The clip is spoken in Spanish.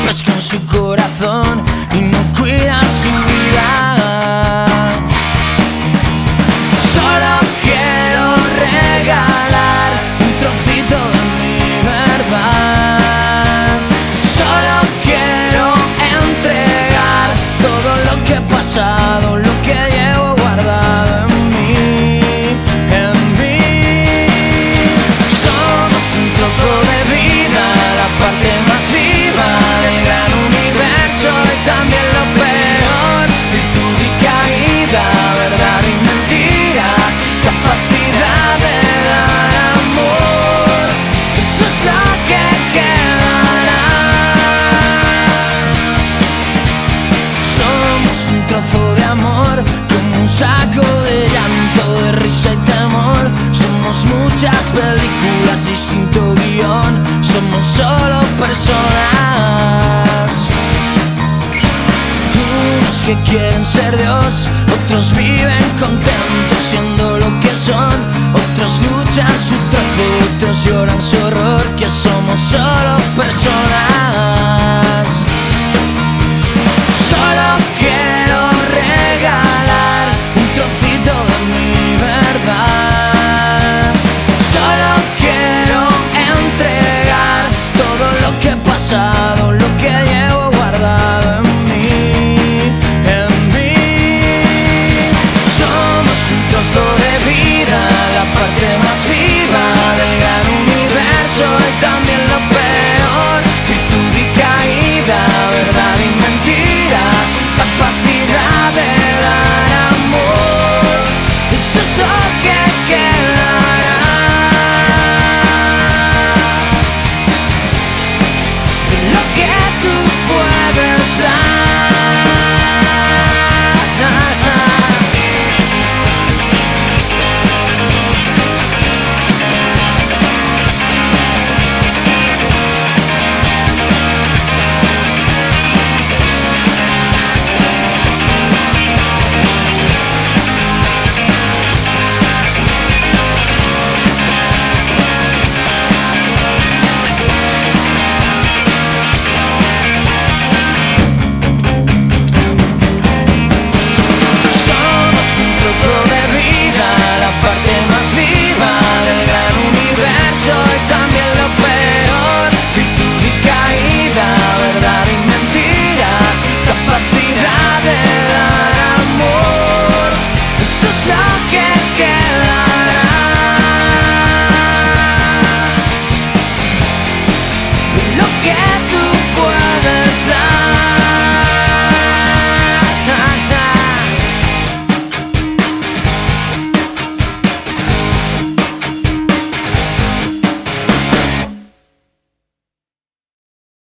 golpes con su corazón y no cuidan su vida. Solo quiero regalar un trocito de mi verdad. Solo quiero entregar todo lo que he pasado, lo que llevo guardado en mí, en mí. Somos un trozo de vida, la parte más viva del gran universo y también lo peor, virtud y caída, verdad y mentira, capacidad de dar amor, eso es lo que quedará. Somos un trozo de amor, como un saco de llanto, de risa y temor. Somos muchas películas, distinto guión, somos solo personas. Unos que quieren ser Dios, otros viven contentos siendo lo que son. Otros luchan su trozo, otros lloran su horror, que somos solo personas. Solo quiero regalar un trocito de mi verdad. Solo quiero entregar todo lo que he pasado, lo que llevo guardado en mí, en mí. Somos un trozo de vida, la parte más viva del gran universo y también lo peor, virtud y caída, verdad y mentira, capacidad de dar amor, eso es lo que quedará. De lo que tú puedes dar. Capacidad de dar amor, eso es lo que